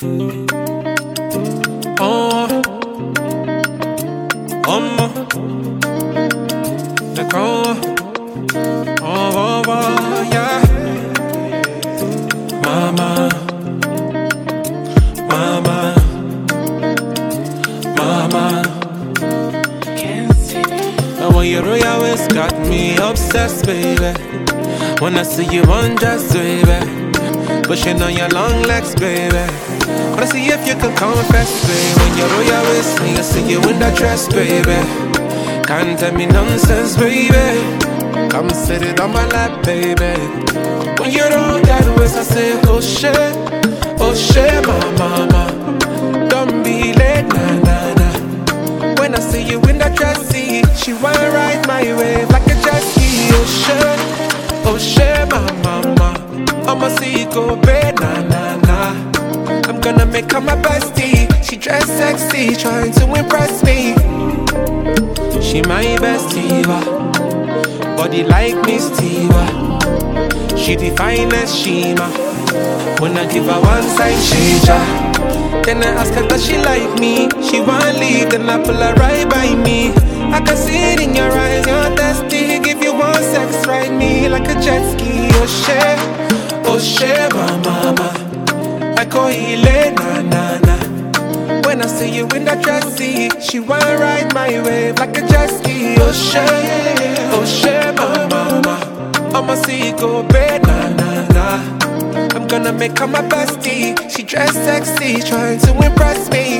Oh, the crown. Oh, yeah. Mama, mama, mama. And when you roll your waist, got me obsessed, baby. When I see you undressed, baby. Pushing on your long legs, baby. Wanna see if you can confess, baby. When you roll your waist, and you see you in that dress, baby. Can't tell me nonsense, baby. Come sit it on my lap, baby. When you roll that waist, I say, oh shit, my mama. Don't be late, nah, nah, nah. When I see you in that dress, see, she wanna ride my wave like a jet ski. Oh shit, my mama. I'ma see you go bad, nah, nah, nah. I'm gonna make her my bestie. She dress sexy, trying to impress me. She my bestie, body like Miss Tiva. She the finest Shima. When I give her one side, she ja. Then I ask her does she like me. She won't leave, then I pull her right by me. I can see it in your eyes, you're thirsty. Give you one sex, ride me like a jet ski. Oh shit, my mama. I call Ile, na na na. When I see you in that dress, see, she wanna ride my wave like a jet ski. Oh shit, my mama. I'ma see you go bad, na na na. I'm gonna make her my bestie. She dress sexy, trying to impress me.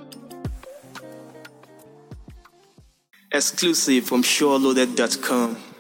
Exclusive from SureLoaded.com.